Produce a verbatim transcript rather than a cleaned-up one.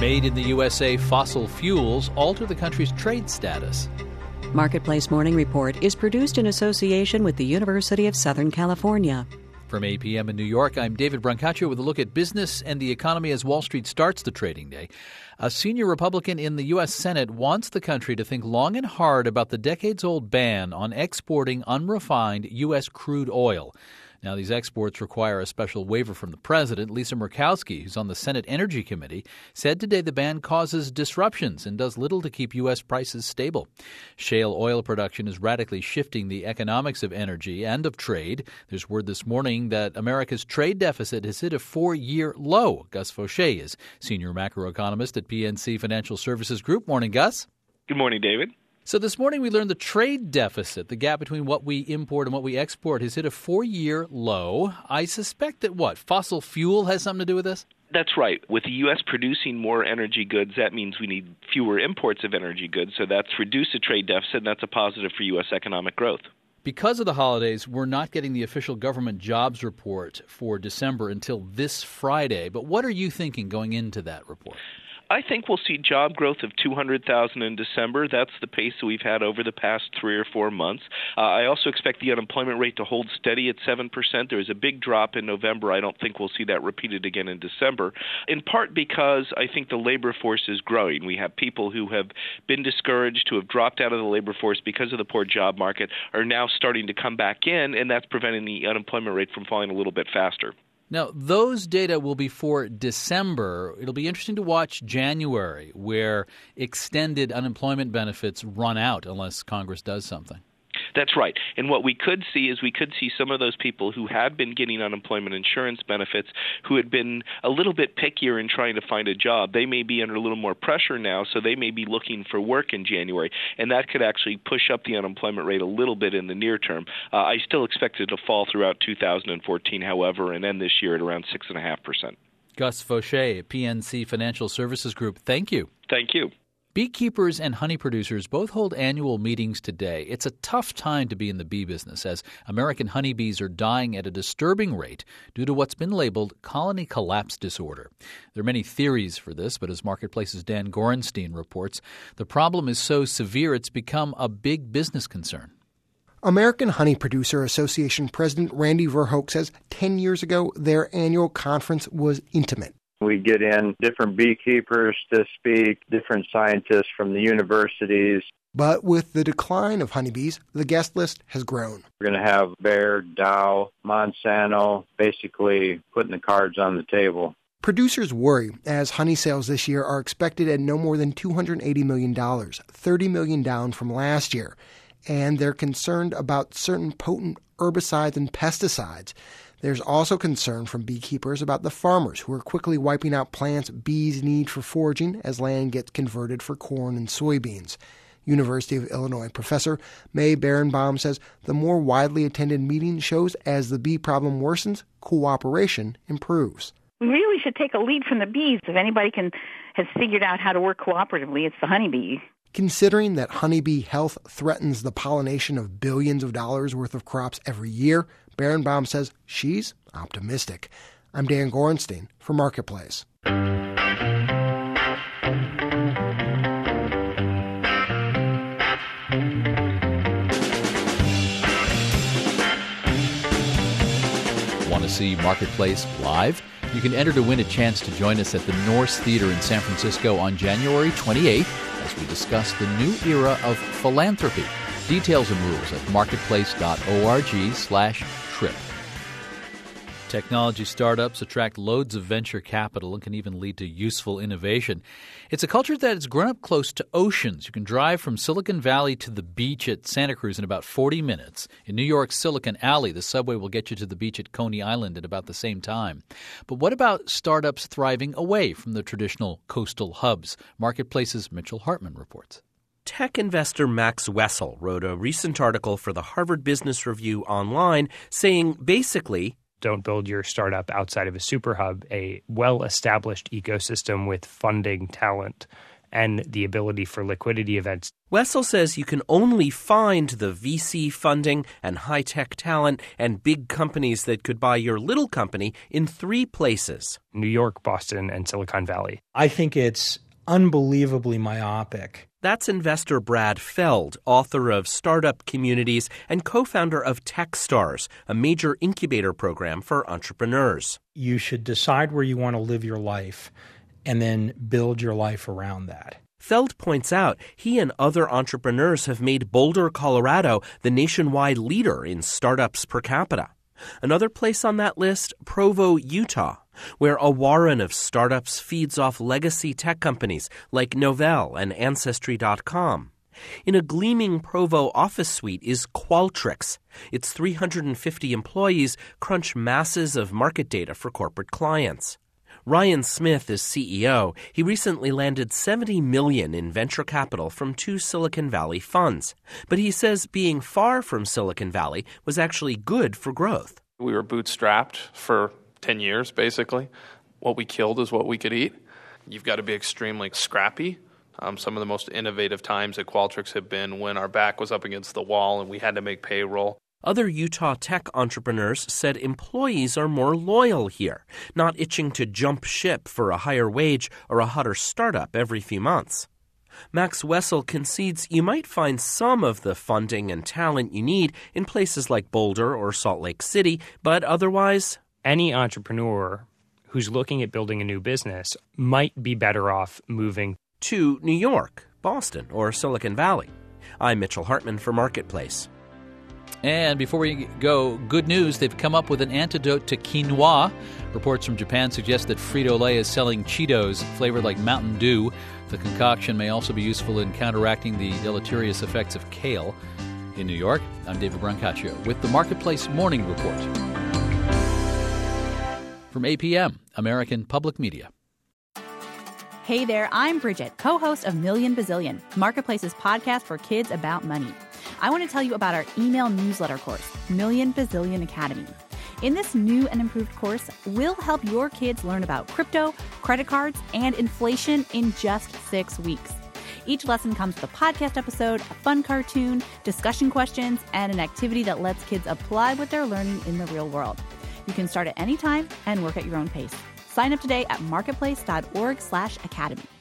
Made in the U S A fossil fuels alter the country's trade status. Marketplace Morning Report is produced in association with the University of Southern California. From eight p.m. in New York, I'm David Brancaccio with a look at business and the economy as Wall Street starts the trading day. A senior Republican in the U S. Senate wants the country to think long and hard about the decades-old ban on exporting unrefined U S crude oil. Now, these exports require a special waiver from the president. Lisa Murkowski, who's on the Senate Energy Committee, said today the ban causes disruptions and does little to keep U S prices stable. Shale oil production is radically shifting the economics of energy and of trade. There's word this morning that America's trade deficit has hit a four-year low. Gus Faucher is senior macroeconomist at P N C Financial Services Group. Morning, Gus. Good morning, David. So this morning we learned the trade deficit, the gap between what we import and what we export, has hit a four-year low. I suspect that what, fossil fuel has something to do with this? That's right. With the U S producing more energy goods, that means we need fewer imports of energy goods. So that's reduced the trade deficit, and that's a positive for U S economic growth. Because of the holidays, we're not getting the official government jobs report for December until this Friday. But what are you thinking going into that report? I think we'll see job growth of two hundred thousand in December. That's the pace that we've had over the past three or four months. Uh, I also expect the unemployment rate to hold steady at seven percent. There was a big drop in November. I don't think we'll see that repeated again in December, in part because I think the labor force is growing. We have people who have been discouraged, who have dropped out of the labor force because of the poor job market, are now starting to come back in, and that's preventing the unemployment rate from falling a little bit faster. Now, those data will be for December. It'll be interesting to watch January, where extended unemployment benefits run out unless Congress does something. That's right. And what we could see is we could see some of those people who had been getting unemployment insurance benefits, who had been a little bit pickier in trying to find a job. They may be under a little more pressure now, so they may be looking for work in January. And that could actually push up the unemployment rate a little bit in the near term. Uh, I still expect it to fall throughout two thousand fourteen, however, and end this year at around six point five percent. Gus Faucher, P N C Financial Services Group, thank you. Thank you. Beekeepers and honey producers both hold annual meetings today. It's a tough time to be in the bee business, as American honeybees are dying at a disturbing rate due to what's been labeled colony collapse disorder. There are many theories for this, but as Marketplace's Dan Gorenstein reports, the problem is so severe it's become a big business concern. American Honey Producer Association President Randy Verhoek says ten years ago their annual conference was intimate. We get in different beekeepers to speak, different scientists from the universities. But with the decline of honeybees, the guest list has grown. We're going to have Bayer, Dow, Monsanto, basically putting the cards on the table. Producers worry as honey sales this year are expected at no more than two hundred eighty million dollars, thirty million dollars down from last year. And they're concerned about certain potent herbicides and pesticides. There's also concern from beekeepers about the farmers who are quickly wiping out plants bees need for foraging as land gets converted for corn and soybeans. University of Illinois professor May Berenbaum says the more widely attended meeting shows as the bee problem worsens, cooperation improves. We really should take a lead from the bees. If anybody can has figured out how to work cooperatively, it's the honeybee. Considering that honeybee health threatens the pollination of billions of dollars worth of crops every year, Berenbaum says she's optimistic. I'm Dan Gorenstein for Marketplace. Want to see Marketplace live? You can enter to win a chance to join us at the Norse Theater in San Francisco on January twenty-eighth as we discuss the new era of philanthropy. Details and rules at marketplace.org slash trip. Technology startups attract loads of venture capital and can even lead to useful innovation. It's a culture that has grown up close to oceans. You can drive from Silicon Valley to the beach at Santa Cruz in about forty minutes. In New York's Silicon Alley, the subway will get you to the beach at Coney Island at about the same time. But what about startups thriving away from the traditional coastal hubs? Marketplace's Mitchell Hartman reports. Tech investor Max Wessel wrote a recent article for the Harvard Business Review online saying basically, don't build your startup outside of a super hub. A well-established ecosystem with funding, talent, and the ability for liquidity events. Wessel says you can only find the V C funding and high-tech talent and big companies that could buy your little company in three places: New York, Boston, and Silicon Valley. I think it's unbelievably myopic. That's investor Brad Feld, author of Startup Communities and co-founder of Techstars, a major incubator program for entrepreneurs. You should decide where you want to live your life and then build your life around that. Feld points out he and other entrepreneurs have made Boulder, Colorado, the nationwide leader in startups per capita. Another place on that list, Provo, Utah, where a warren of startups feeds off legacy tech companies like Novell and Ancestry dot com. In a gleaming Provo office suite is Qualtrics. Its three hundred fifty employees crunch masses of market data for corporate clients. Ryan Smith is C E O. He recently landed seventy million dollars in venture capital from two Silicon Valley funds. But he says being far from Silicon Valley was actually good for growth. We were bootstrapped for ten years, basically. What we killed is what we could eat. You've got to be extremely scrappy. Um, some of the most innovative times at Qualtrics have been when our back was up against the wall and we had to make payroll. Other Utah tech entrepreneurs said employees are more loyal here, not itching to jump ship for a higher wage or a hotter startup every few months. Max Wessel concedes you might find some of the funding and talent you need in places like Boulder or Salt Lake City, but otherwise, any entrepreneur who's looking at building a new business might be better off moving to New York, Boston, or Silicon Valley. I'm Mitchell Hartman for Marketplace. And before we go, good news, they've come up with an antidote to quinoa. Reports from Japan suggest that Frito-Lay is selling Cheetos flavored like Mountain Dew. The concoction may also be useful in counteracting the deleterious effects of kale. In New York, I'm David Brancaccio with the Marketplace Morning Report. From A P M, American Public Media. Hey there, I'm Bridget, co-host of Million Bazillion, Marketplace's podcast for kids about money. I want to tell you about our email newsletter course, Million Bazillion Academy. In this new and improved course, we'll help your kids learn about crypto, credit cards, and inflation in just six weeks. Each lesson comes with a podcast episode, a fun cartoon, discussion questions, and an activity that lets kids apply what they're learning in the real world. You can start at any time and work at your own pace. Sign up today at marketplace.org slash academy.